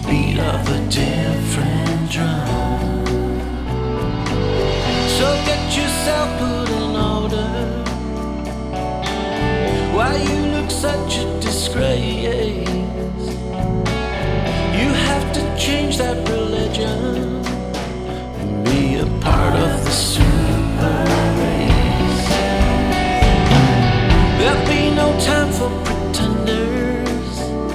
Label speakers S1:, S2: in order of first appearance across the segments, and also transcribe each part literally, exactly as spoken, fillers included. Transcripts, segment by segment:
S1: beat of a different drum. So get yourself put in order. Why you look such a disgrace? You have to change that religion and be a part of the super race. There'll be no time for pretenders.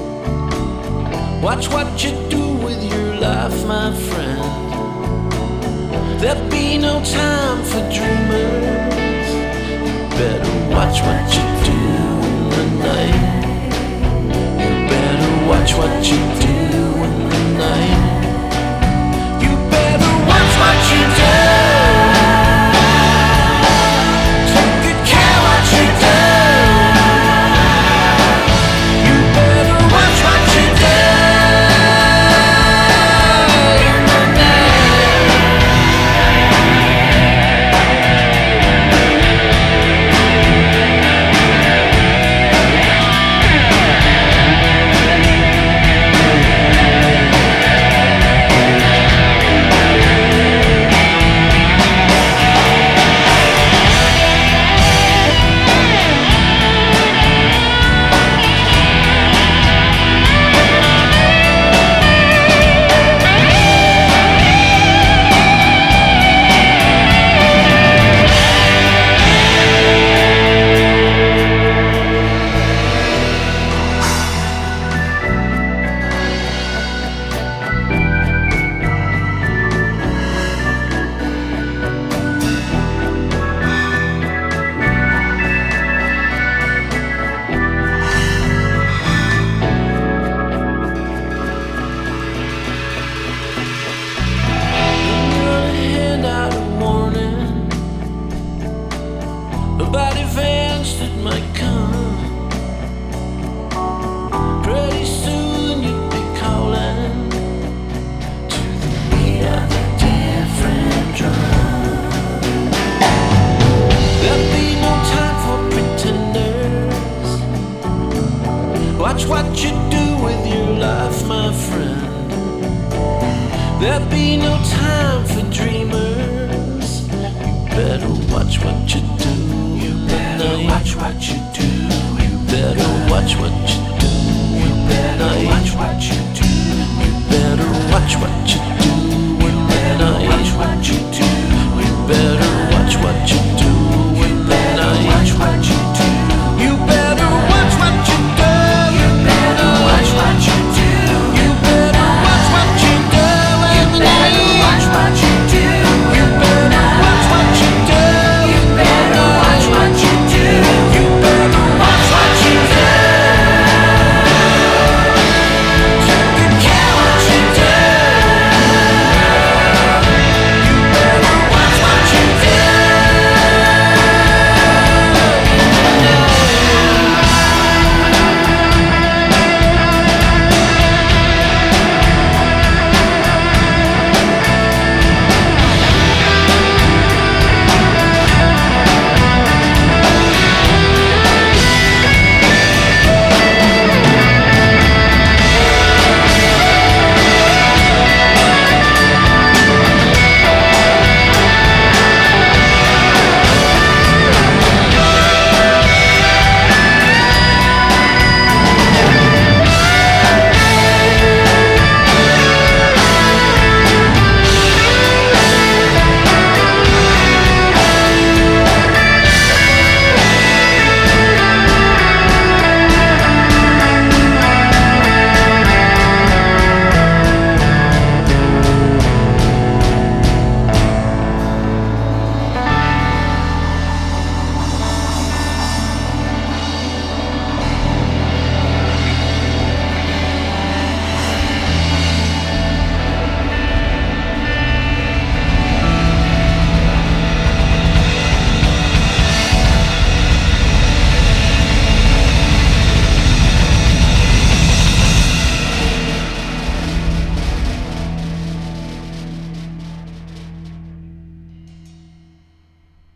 S1: Watch what you do with your life, my friend. There'll be no time for dreamers. You better watch what you do in the night. You better watch what you do in the night. You better watch what you do. Take good care what you do. You better watch what you do in the about events that might come. Pretty soon you'll be calling to the beat of a different drum. There'll be no time for pretenders. Watch what you do with your life, my friend. There'll be no time for dreamers. You better watch what you do. Better watch what you do. You better watch what you do. You better watch what you do.